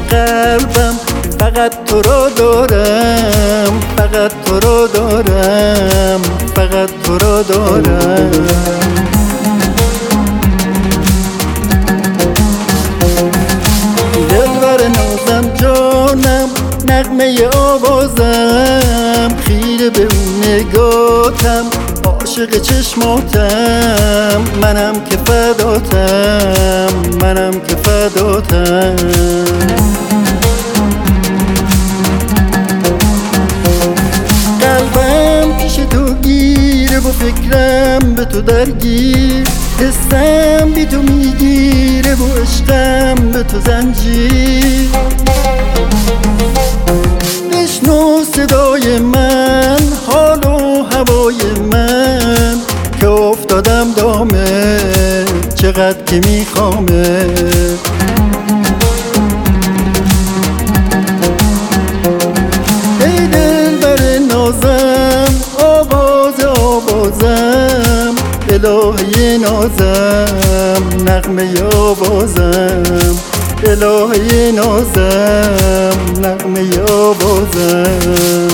قلبم فقط تو رو دارم، فقط تو رو دارم، فقط تو رو دارم. دلبر نازم جانم نغمه آوازم، خیره به اون نگاتم عاشق چشماتم، منم که فداتم، منم که فداتم. قلبم پیش تو گیره و فکرم به تو درگیر، حسم بی تو میگیره و عشقم به تو زنجیر. بشنو صدای من، حال و هوای من، که افتادم دامه چقدر که میخوامه. ای دلبر نازم آواز آوازم، الهی نازم نغمه آوازم، الهی نازم نغمه آوازم.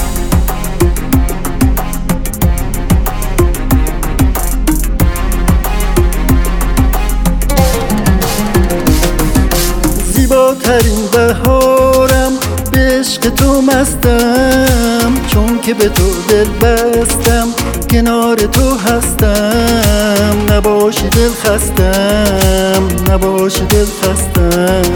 زیباترین بهارم به عشق تو مستم، چون که به تو دل بستم کنار تو هستم. نباشی دل خستم، نباشی دل خستم.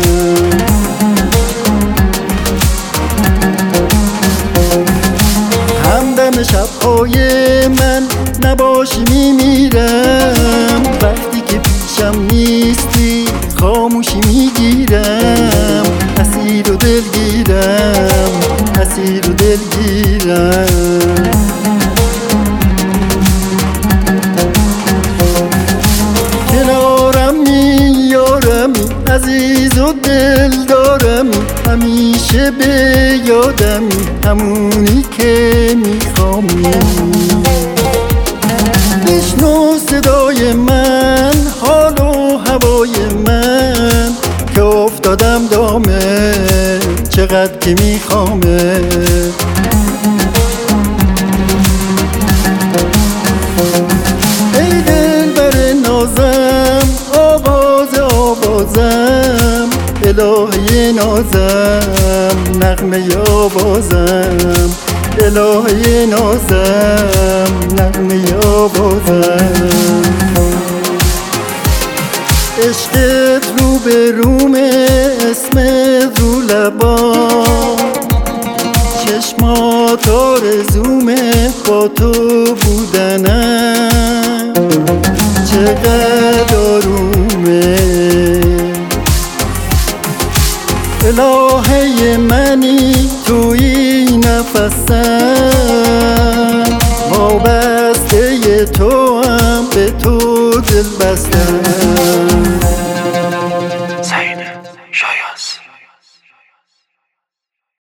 همدم شبهای من نباشی میمیرم، وقتی که پیشم نیستی خاموشی میگیرم. اسیر و دلگیرم، اسیر و دلگیرم. کنارم میارمی عزیز و دل دارمی، همیشه به یادمی همونی که میخوامی. بشنو صدای من، حال و هوای من، که افتادم دامه چقدر که میخوامه. ای دلبر نازم آواز آوازم، الهی نازم نغمه آوازم، الهی نازم نغمه آوازم. عشقت رو به رومه، اسم رو لبام، چشمات آرزومه با تو بودنم. چقدر آرومه الهی منی، توی نفسم، وابسته تو هم به تو دل بستم.